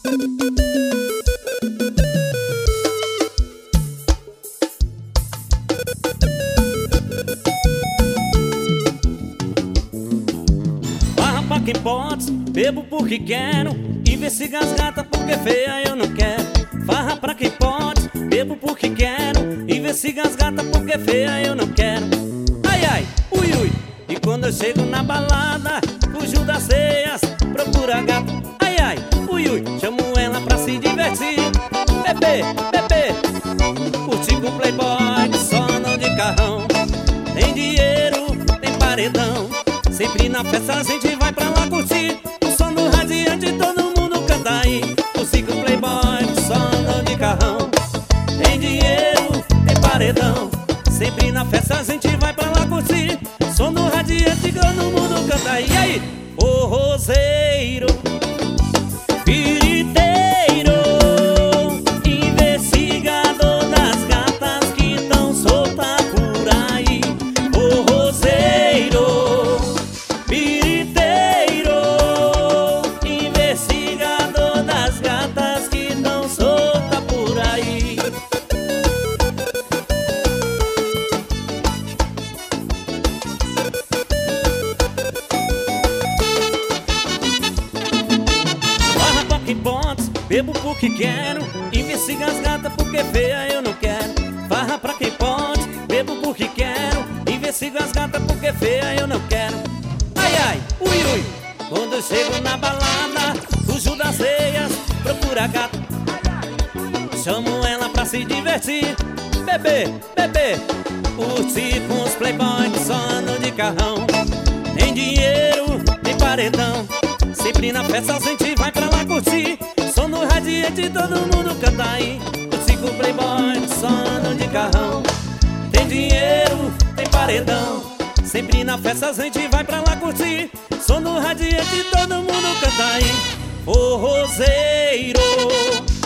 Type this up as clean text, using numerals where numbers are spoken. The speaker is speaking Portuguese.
Farra pra quem pode, bebo porque quero, investiga as gatas porque feia eu não quero. Farra pra quem pode, bebo porque quero, investiga as gatas porque feia eu não quero. Ai ai, ui ui, e quando eu chego na balada, fujo das ceias, procuro a gata. Ai ai, ui ui, chamo ela pra se divertir. Bebê, bebê, curtir com playboy, sono de carrão. Tem dinheiro, tem paredão, sempre na festa a gente vai pra lá curtir. O som do radiante todo mundo canta aí. Curtir com playboy, sono de carrão. Tem dinheiro, tem paredão, sempre na festa a gente vai pra lá curtir. Som do radiante todo mundo canta aí. E aí, forrozeiro, piriteiro, investigador das gatas que tão soltas por aí. Forrozeiro, piriteiro, investigador das gatas que tão soltas por aí. Farra pra quem pode, bebo porque quero, investiga as gatas porque feia eu não quero. Farra pra quem pode, bebo porque quero, investiga as gatas porque feia eu não quero. Ai ai, ui ui, quando eu chego na balada, fujo das ceias, procuro a gata. Chamo ela pra se divertir. Bebê, bebê, curtir com os playboys, sono de carrão. Tem dinheiro, tem paredão, sempre na festa a gente vai pra lá curtir. Som no radiante todo mundo canta aí. Curtir com playboy, sono de carrão. Tem dinheiro, tem paredão, sempre na festa a gente vai pra lá curtir. Som no radiante todo mundo canta aí. Forrozeiro,